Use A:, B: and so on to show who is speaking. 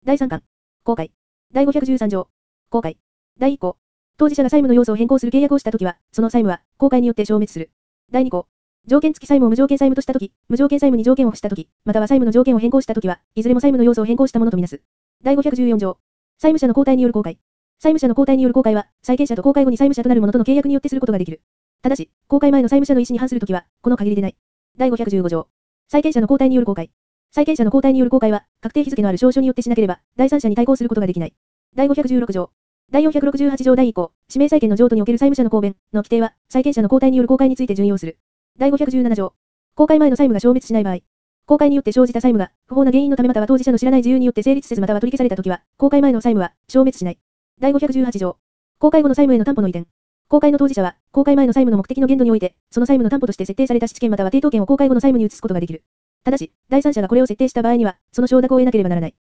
A: 第3巻。公開。第513条。公開。第1項。当事者が債務の要素を変更する契約をしたときは、その債務は、公開によって消滅する。第2項。条件付き債務を無条件債務としたとき、無条件債務に条件を付したとき、または債務の条件を変更したときは、いずれも債務の要素を変更したものとみなす。第514条。債務者の交代による公開。債務者の交代による公開は、債権者と公開後に債務者となる者との契約によってすることができる。ただし、公開前の債務者の意思に反するときは、この限りでない。第515条。債権者の交代による公開。債権者の交代による公開は、確定日付のある証書によってしなければ、第三者に対抗することができない。第516条。第468条第1項、指名債権の譲渡における債務者の公弁の規定は、債権者の交代による公開について準用する。第517条。公開前の債務が消滅しない場合、公開によって生じた債務が、不法な原因のためまたは当事者の知らない事由によって成立せずまたは取り消されたときは、公開前の債務は消滅しない。第518条。公開後の債務への担保の移転。公開の当事者は、公開前の債務の目的の限度において、その債務の担保として設定された質権または抵当権を公開後の債務に移すことができる。ただし、第三者がこれを設定した場合には、その承諾を得なければならない。